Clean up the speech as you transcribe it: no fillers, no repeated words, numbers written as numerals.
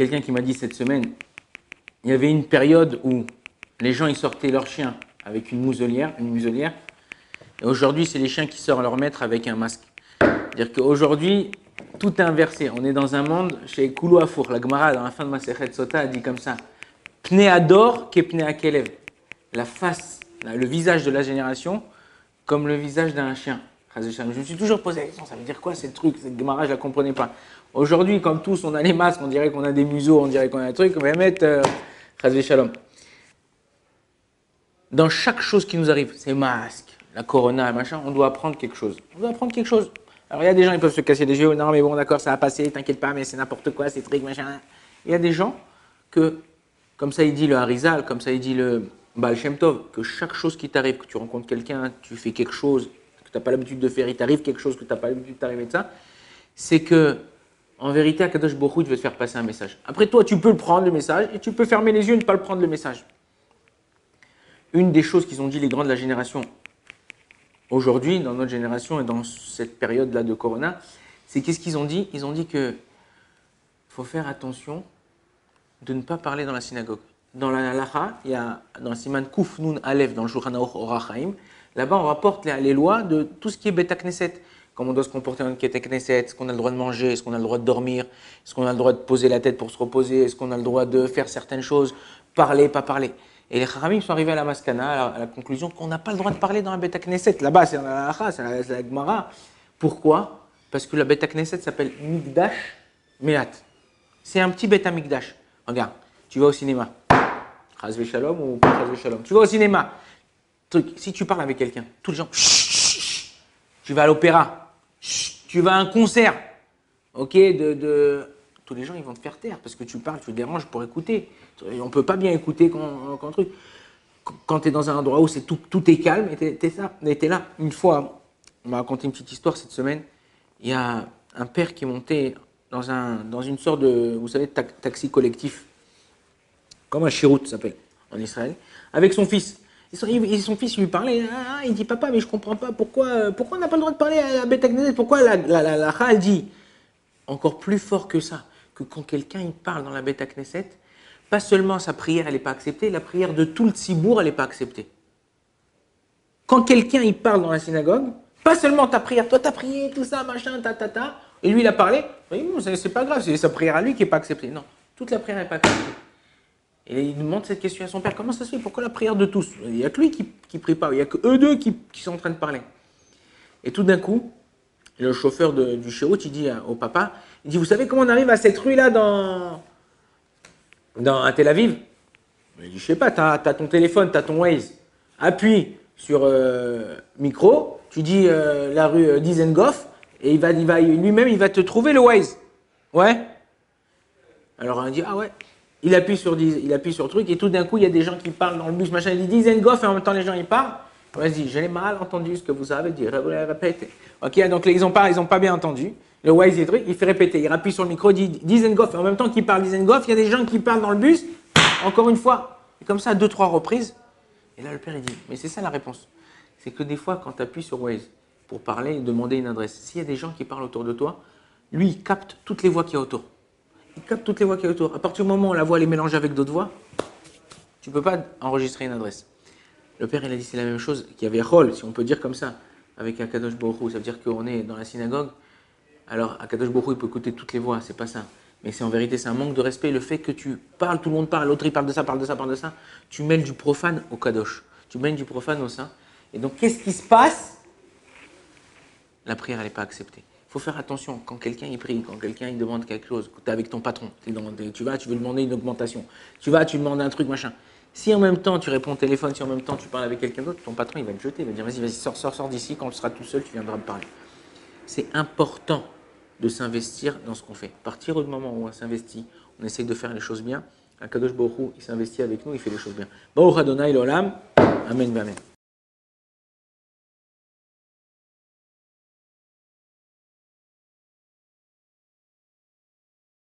quelqu'un qui m'a dit cette semaine, il y avait une période où les gens ils sortaient leurs chiens avec une muselière. Et aujourd'hui, c'est les chiens qui sortent leur maître avec un masque. C'est-à-dire qu'aujourd'hui, tout est inversé. On est dans un monde, chez Koulou Afour, la Gemara, dans la fin de Masechet Sota, a dit comme ça, Pnei Ador ke Pnei Akelev. La face, le visage de la génération, comme le visage d'un chien. Je me suis toujours posé la question, ça veut dire quoi ces trucs? Cette Gemara, je ne la comprenais pas. Aujourd'hui, comme tous, on a les masques, on dirait qu'on a des museaux, on dirait qu'on a des trucs, on va mettre Shalom. Dans chaque chose qui nous arrive, ces masques, la corona, machin, on doit apprendre quelque chose. Alors, il y a des gens, ils peuvent se casser les yeux. Non, mais bon, d'accord, ça va passer, t'inquiète pas, mais c'est n'importe quoi, c'est trucs, machin. Il y a des gens que, comme ça il dit le Harizal, comme ça il dit le Baal Shem Tov, que chaque chose qui t'arrive, que tu rencontres quelqu'un, tu fais quelque chose que tu n'as pas l'habitude de faire, il t'arrive quelque chose que tu n'as pas l'habitude d'arriver de ça, c'est que, en vérité, Akadosh Baruch Hu, il veut te faire passer un message. Après, toi, tu peux le prendre, le message, et tu peux fermer les yeux et ne pas le prendre, le message. Une des choses qu'ils ont dit les grands de la génération aujourd'hui, dans notre génération et dans cette période-là de Corona, c'est qu'est-ce qu'ils ont dit? Ils ont dit qu'il faut faire attention de ne pas parler dans la synagogue. Dans la halacha, il y a dans le Siman Kuf Nun Aleph, dans le Shulchan Aruch Orach Chaim, là-bas on rapporte les lois de tout ce qui est Beta Knesset. Comment on doit se comporter dans une Beta Knesset, est-ce qu'on a le droit de manger, est-ce qu'on a le droit de dormir, est-ce qu'on a le droit de poser la tête pour se reposer, est-ce qu'on a le droit de faire certaines choses, parler, pas parler. Et les Chachamim sont arrivés à la Maskana, à la conclusion qu'on n'a pas le droit de parler dans la Beta Knesset. Là-bas, c'est dans la halacha, c'est la Gemara. Pourquoi? Parce que la Beta Knesset s'appelle Mikdash Meat. C'est un petit Beta Mikdash. Regarde, tu vas au cinéma. Chazvé Shalom ou pas Chazvé Shalom. Tu vas au cinéma. Si tu parles avec quelqu'un, tous les gens. Tu vas à l'opéra. Tu vas à un concert. Ok, tous les gens ils vont te faire taire parce que tu parles, tu te déranges pour écouter. On ne peut pas bien écouter quand tu es dans un endroit où tout est calme. Et t'es là. Une fois, on m'a raconté une petite histoire cette semaine. Il y a un père qui est monté dans une sorte de, vous savez, taxi collectif, comme un shirout s'appelle en Israël, avec son fils. Et son fils lui parlait, il dit papa, mais je comprends pas pourquoi on n'a pas le droit de parler à la Beta Knesset, pourquoi la Chal dit encore plus fort que ça, que quand quelqu'un il parle dans la Beta Knesset, pas seulement sa prière elle n'est pas acceptée, la prière de tout le tzibour elle n'est pas acceptée. Quand quelqu'un il parle dans la synagogue, pas seulement ta prière, toi t'as prié, tout ça, machin, et lui il a parlé, oui, c'est pas grave, c'est sa prière à lui qui n'est pas acceptée. Non, toute la prière n'est pas acceptée. Et il demande cette question à son père, comment ça se fait? Pourquoi la prière de tous? Il n'y a que lui qui ne prie pas, il n'y a que eux deux qui sont en train de parler. Et tout d'un coup, le chauffeur du shirout, il dit au papa, il dit, vous savez comment on arrive à cette rue-là à Tel Aviv? Il dit, je sais pas, tu as ton téléphone, tu as ton Waze. Appuie sur micro, tu dis la rue Dizengoff, et lui-même, il va te trouver le Waze. Ouais? Alors on dit, ah ouais. Il appuie sur le truc et tout d'un coup, il y a des gens qui parlent dans le bus, machin. Il dit Dizengoff et en même temps, les gens, ils parlent. Vas-y, j'ai mal entendu ce que vous avez dit. Répétez. Ok, donc ils n'ont pas bien entendu. Le Waze et truc, il fait répéter. Il appuie sur le micro, il dit Dizengoff. Et en même temps qu'il parle Dizengoff, il y a des gens qui parlent dans le bus. Encore une fois. Et comme ça, 2-3 reprises. Et là, le père, il dit, mais c'est ça la réponse. C'est que des fois, quand tu appuies sur Waze pour parler et demander une adresse, s'il y a des gens qui parlent autour de toi, lui, il capte toutes les voix qu'il y a autour. Il capte toutes les voix qu'il y a autour. À partir du moment où la voix est mélangée avec d'autres voix, tu ne peux pas enregistrer une adresse. Le père, il a dit c'est la même chose qu'il y avait Chol, si on peut dire comme ça, avec Akadosh Baruch Hu. Ça veut dire qu'on est dans la synagogue. Alors, Akadosh Baruch Hu, il peut écouter toutes les voix, c'est pas ça. Mais en vérité, c'est un manque de respect. Le fait que tu parles, tout le monde parle, l'autre il parle de ça, parle de ça, parle de ça. Tu mêles du profane au Kadosh. Tu mêles du profane au saint. Et donc, qu'est-ce qui se passe? La prière, elle n'est pas acceptée. Il faut faire attention quand quelqu'un il prie, quand quelqu'un il demande quelque chose, tu es avec ton patron, tu veux demander une augmentation, tu demandes un truc, machin. Si en même temps tu réponds au téléphone, si en même temps tu parles avec quelqu'un d'autre, ton patron il va te jeter, il va te dire vas-y, sors d'ici, quand tu seras tout seul, tu viendras me parler. C'est important de s'investir dans ce qu'on fait. À partir du moment où on s'investit, on essaye de faire les choses bien, Akadosh Baruch Hu, il s'investit avec nous, il fait les choses bien. Baruch Adonai l'olam, amen, amen.